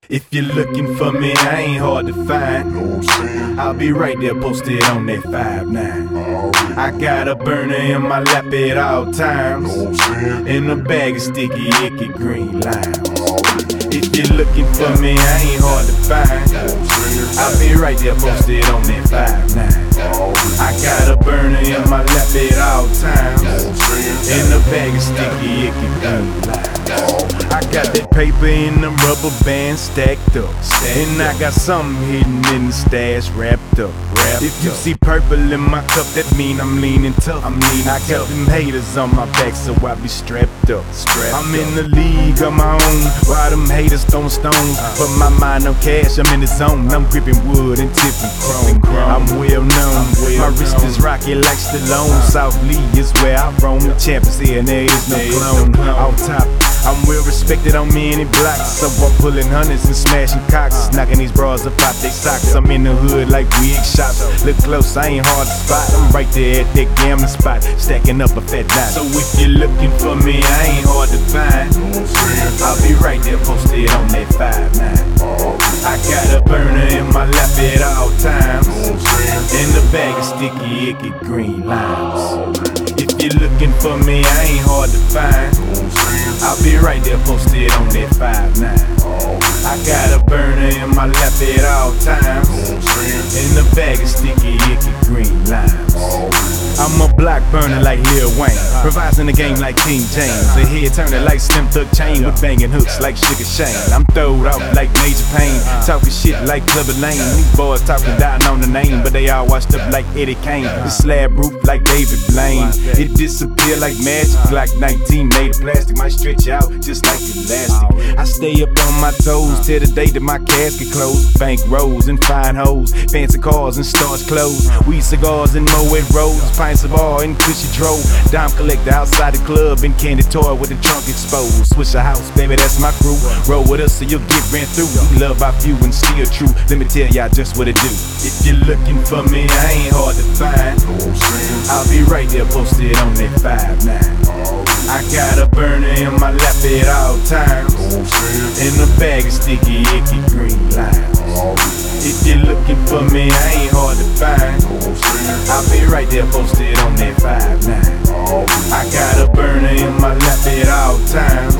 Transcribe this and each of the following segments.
If you're looking for me, I ain't hard to find. Know what I'm saying? I'll be right there posted on that 5'9". I got a burner in my lap at all times. Know what I'm saying? In a bag of sticky, icky green limes. If you're looking for me, I ain't hard to find. I'll be right there posted on that 5'9". I got a burner in my lap at all times. In a bag of sticky, icky green limes. I got that paper in them rubber bands stacked up. And I got something hidden in the stash wrapped up. If you see purple in my cup, that mean I'm leaning tough. I got them haters on my back, so I be strapped up. I'm in the league of my own, while them haters throwing stones. But my mind on cash, I'm in the zone. I'm gripping wood and tipping chrome. I'm well known, my wrist is rocky like Stallone. South Lee is where I roam. The champ is here and there is no clone. On top, I'm well respected on many blocks. So I'm pulling hundreds and smashing cocks, knocking these bras up out they socks. I'm in the hood like wig shops. Look close, I ain't hard to spot. I'm right there at that gambling spot, stacking up a fat dime. So if you're looking for me, I ain't hard to find. I'll be right there posted on that 5'9". I got a burner in my lap at all times. In the bag of sticky, icky green limes. If you're looking for me, I ain't hard to find. I'll be right there posted on that 5'9". I got a burner in my lap at all times. In the bag of sticky, icky green limes. I'm a block burner like Lil Wayne, provides in the game like King James. A head turner like Slim Thug Chain, with banging hooks like Sugar Shane. I'm throwed off like Major Payne, talking shit like Clubber Lane. These boys talking down on the name, but they all washed up like Eddie Kane. The slab roof like David Blaine. It disappear like magic, Glock 19 made of plastic. Might stretch out just like elastic. I stay up on my toes till the day that my casket closed. Bank rolls and fine hoes, fancy cars and starch clothes, weed cigars and Moet Rose, pints of all and cushy drove. Dime collector outside the club and candy toy with the trunk exposed. Switch a house, baby, that's my crew. Roll with us so you'll get ran through. We love our few and still true. Let me tell y'all just what it do. If you're looking for me, I ain't hard to find. I'll be right there posted on that 5'9". I got a burner in my lap at all times. In a bag of sticky, icky green limes. If you're looking for me, I ain't hard to find. I'll be right there posted on that 5'9". I got a burner in my lap at all times.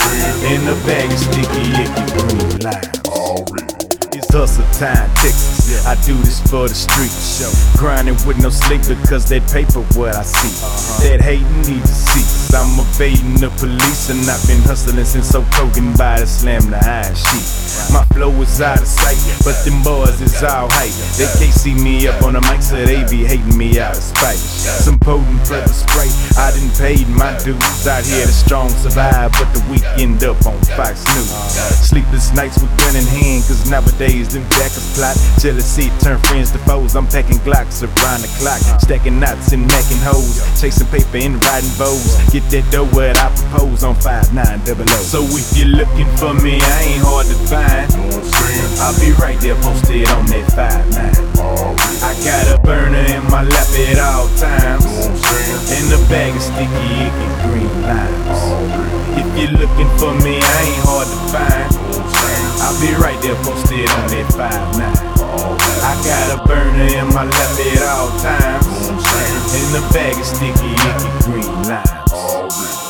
In a bag of sticky, icky green limes. It's hustle time, Texas. I do this for the streets. Grinding with no sleep because that paper what I see. That hating need to cease. I'm evading the police and I've been hustling since Oak Hogan by the slam the iron sheet. My flow is out of sight, but them boys is all hype. They can't see me up on the mic, so they be hating me out of spite. Some potent pepper spray, I done paid my dues. Out here the strong survive, but the weak end up on Fox News. Sleepless nights with gun in hand, cause nowadays them jackers plot. Jealousy turn friends to foes. I'm packing Glocks around the clock, stacking knots and macking hoes, chasing paper and riding bows. Get that dough what I propose on 5'9". So if you're looking for me, I ain't hard to find. I'll be right there posted on that 5'9". I got a burner in my lap at all times. In the bag of sticky, icky green limes. If you're looking for me, I ain't hard to find. I'll be right there posted on that 5'9". I got a burner in my lap at all times. In the bag of sticky, icky green limes.